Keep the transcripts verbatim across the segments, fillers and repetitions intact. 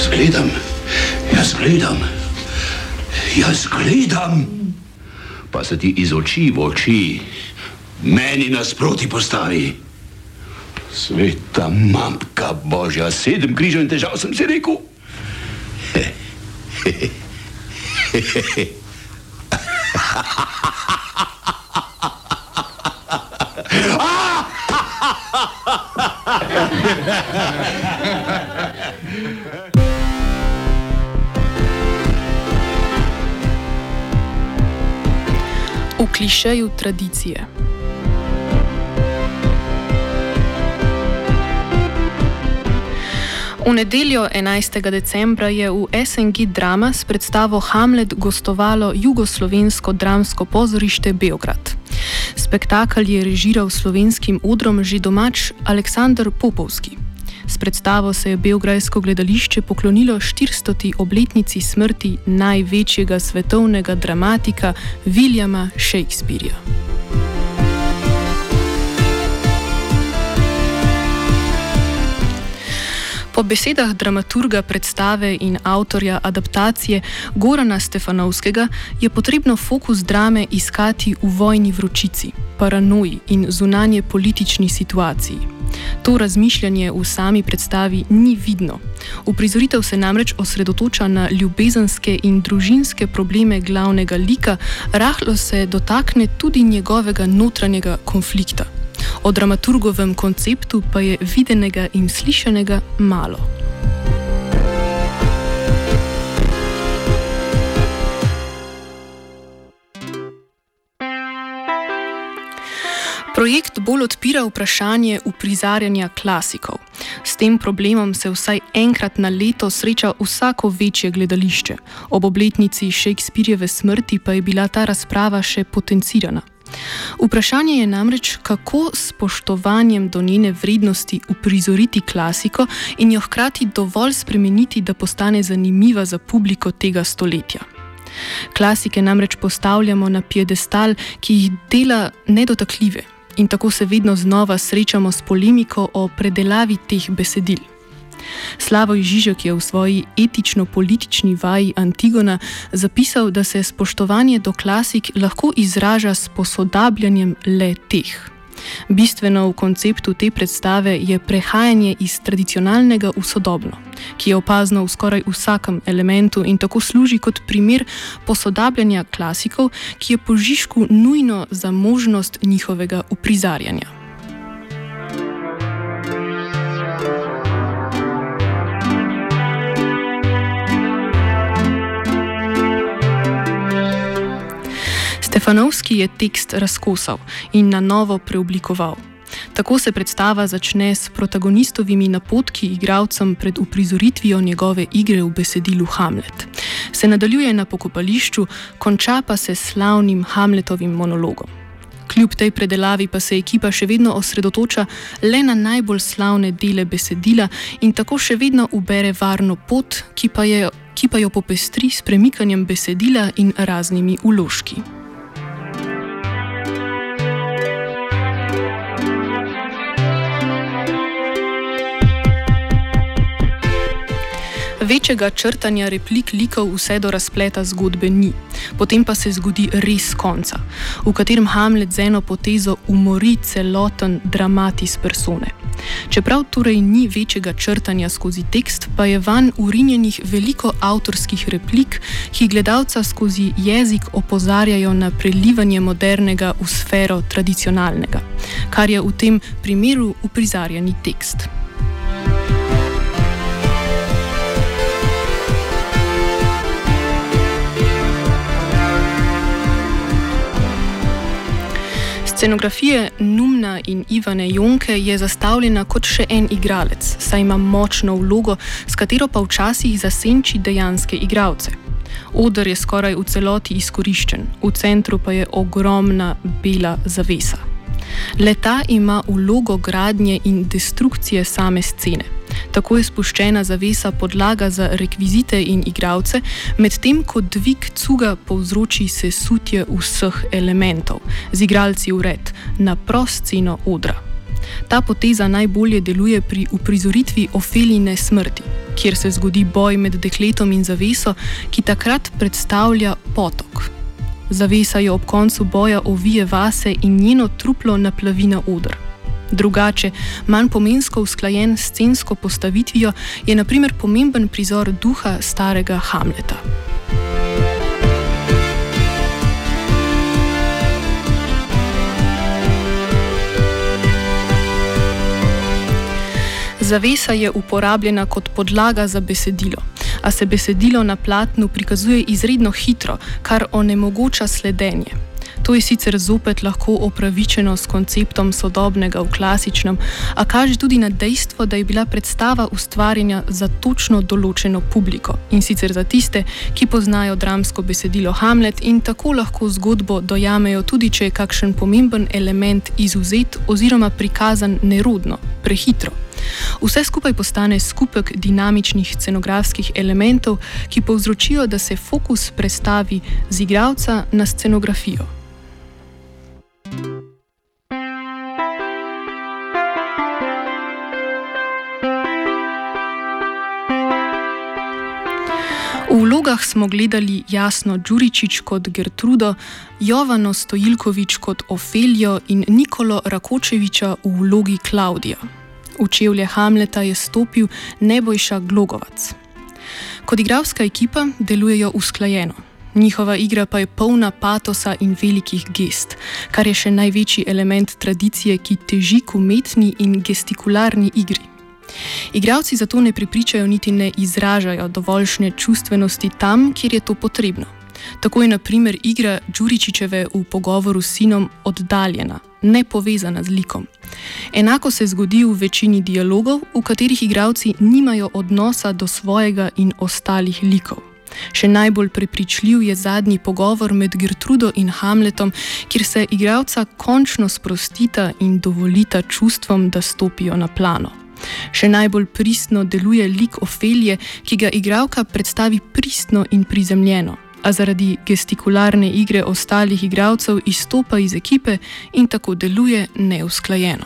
Jaz gledam, jaz gledam, jaz gledam, pa se ti iz oči v oči meni nasproti postavi. Sveta mamka Božja, sedem križev in težav sem si rekel. He, he, he, he, he, he. V klišeju tradicije. V nedeljo enajstega decembra je v S N G Drama s predstavo Hamlet gostovalo Jugoslovensko dramsko pozorište Beograd. Spektakel je režiral slovenskim odrom že domač Aleksandar Popovski. S predstavo se je beograjsko gledališče poklonilo štiristoti obletnici smrti največjega svetovnega dramatika Williama Shakespearea. Po besedah dramaturga predstave in avtorja adaptacije Gorana Stefanovskega je potrebno fokus drame iskati v vojni vročici, paranoji in zunanje politični situaciji. To razmišljanje v sami predstavi ni vidno. Uprizoritev se namreč osredotoča na ljubezenske in družinske probleme glavnega lika, rahlo se dotakne tudi njegovega notranjega konflikta. O dramaturgovem konceptu pa je videnega in slišanega malo. Projekt bolj odpira vprašanje uprizarjanja klasikov. S tem problemom se vsaj enkrat na leto sreča vsako večje gledališče. Ob obletnici Shakespearjeve smrti pa je bila ta razprava še potencirana. Vprašanje je namreč, kako s spoštovanjem do njene vrednosti uprizoriti klasiko in jo hkrati dovolj spremeniti, da postane zanimiva za publiko tega stoletja. Klasike namreč postavljamo na piedestal, ki jih dela nedotakljive, in tako se vedno znova srečamo s polemiko o predelavi teh besedil. Slavoj Žižek je v svoji etično-politični vaji Antigona zapisal, da se spoštovanje do klasik lahko izraža s posodabljanjem le teh. Bistveno v konceptu te predstave je prehajanje iz tradicionalnega v sodobno, ki je opazno v skoraj vsakem elementu in tako služi kot primer posodabljanja klasikov, ki je po Žižku nujno za možnost njihovega uprizarjanja. Stefanovski je tekst razkosal in na novo preoblikoval. Tako se predstava začne s protagonistovimi napotki igralcem pred uprizoritvijo njegove igre v besedilu Hamlet. Se nadaljuje na pokopališču, konča pa se s slavnim Hamletovim monologom. Kljub tej predelavi pa se ekipa še vedno osredotoča le na najbolj slavne dele besedila in tako še vedno ubere varno pot, ki pa, je, ki pa jo popestri s premikanjem besedila in raznimi vložki. Večjega črtanja replik likov vse do razpleta zgodbe ni. Potem pa se zgodi res konca, v katerem Hamlet z eno potezo umori celoten dramatis persone. Čeprav torej ni večjega črtanja skozi tekst, pa je vanj urinjenih veliko avtorskih replik, ki gledalca skozi jezik opozarjajo na prelivanje modernega v sfero tradicionalnega, kar je v tem primeru uprizarjani tekst. Scenografija Numna in Ivane Jonke je zastavljena kot še en igralec, saj ima močno vlogo, s katero pa včasih zasenči dejanske igralce. Oder je skoraj v celoti izkoriščen, v centru pa je ogromna bela zavesa. Le-ta ima vlogo gradnje in destrukcije same scene. Tako je spuščena zavesa podlaga za rekvizite in igralce, medtem ko dvig cuga povzroči sesutje vseh elementov, z igralci vred, na prosceno odra. Ta poteza najbolje deluje pri uprizoritvi Ofelijine smrti, kjer se zgodi boj med dekletom in zaveso, ki takrat predstavlja potok. Zavesa jo ob koncu boja ovije vase in njeno truplo naplavi na oder. Drugače, manj pomensko usklajen s scensko postavitvijo je na primer pomemben prizor duha starega Hamleta. Zavesa je uporabljena kot podlaga za besedilo, a se besedilo na platnu prikazuje izredno hitro, kar onemogoča sledenje. To je sicer zopet lahko opravičeno s konceptom sodobnega v klasičnem, a kaže tudi na dejstvo, da je bila predstava ustvarjena za točno določeno publiko, in sicer za tiste, ki poznajo dramsko besedilo Hamlet in tako lahko zgodbo dojamejo tudi, če je kakšen pomemben element izvzet oziroma prikazan nerodno, prehitro. Vse skupaj postane skupek dinamičnih scenografskih elementov, ki povzročijo, da se fokus prestavi z igralca na scenografijo. V vlogah smo gledali Jasno Đuričić kot Gertrudo, Jovano Stojilković kot Ofelijo in Nikolo Rakočevića v vlogi Klaudija. V čevlje Hamleta je stopil Nebojša Glogovac. Kot igralska ekipa delujejo usklajeno. Njihova igra pa je polna patosa in velikih gest, kar je še največji element tradicije, ki teži k umetni in gestikularni igri. Igralci zato ne prepričajo niti ne izražajo dovoljšne čustvenosti tam, kjer je to potrebno. Tako je na primer igra Đuričićeve v pogovoru s sinom oddaljena, nepovezana z likom. Enako se zgodi v večini dialogov, v katerih igralci nimajo odnosa do svojega in ostalih likov. Še najbolj prepričljiv je zadnji pogovor med Gertrudo in Hamletom, kjer se igralca končno sprostita in dovolita čustvom, da stopijo na plano. Še najbolj pristno deluje lik Ofelije, ki ga igralka predstavi pristno in prizemljeno, a zaradi gestikularne igre ostalih igralcev izstopa iz ekipe in tako deluje neusklajeno.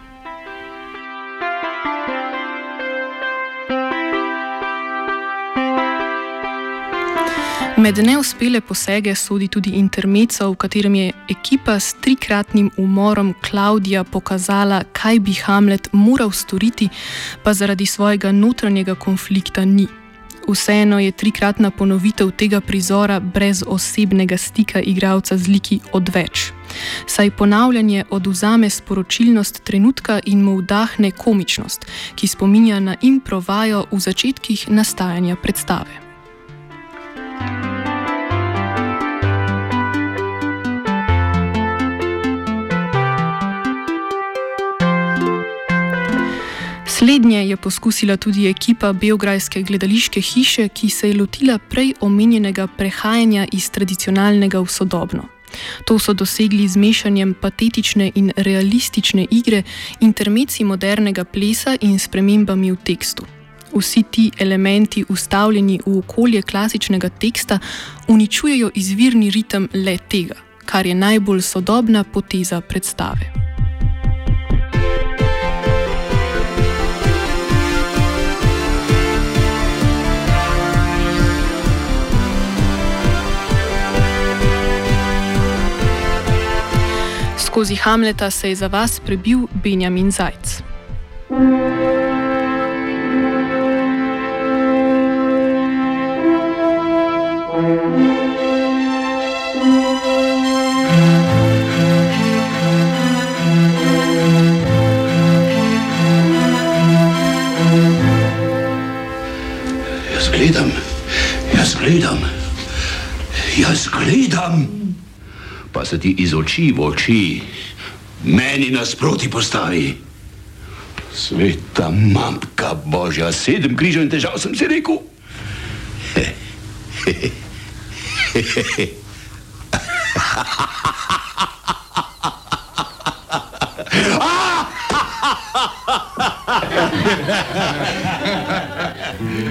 Med neuspele posege sodi tudi intermezzo, v katerem je ekipa s trikratnim umorom Klaudija pokazala, kaj bi Hamlet moral storiti, pa zaradi svojega notranjega konflikta ni. Vseeno je trikratna ponovitev tega prizora brez osebnega stika igralca z liki odveč. Saj ponavljanje odvzame sporočilnost trenutka in mu vdahne komičnost, ki spominja na improvajo v začetkih nastajanja predstave. Slednje je poskusila tudi ekipa beograjske gledališke hiše, ki se je lotila prej omenjenega prehajanja iz tradicionalnega v sodobno. To so dosegli z mešanjem patetične in realistične igre, intermeci modernega plesa in spremembami v tekstu. Vsi ti elementi, vstavljeni v okolje klasičnega teksta, uničujejo izvirni ritem le tega, kar je najbolj sodobna poteza predstave. Skozi Hamleta se je za vas prebil Benjamin Zajc. Jaz gledam, jaz gledam, jaz gledam. Pa se ti iz oči v oči meni nasproti postavi. Sveta matka Božja, sedem križev in težav sem si rekel. He, he, he, he, he.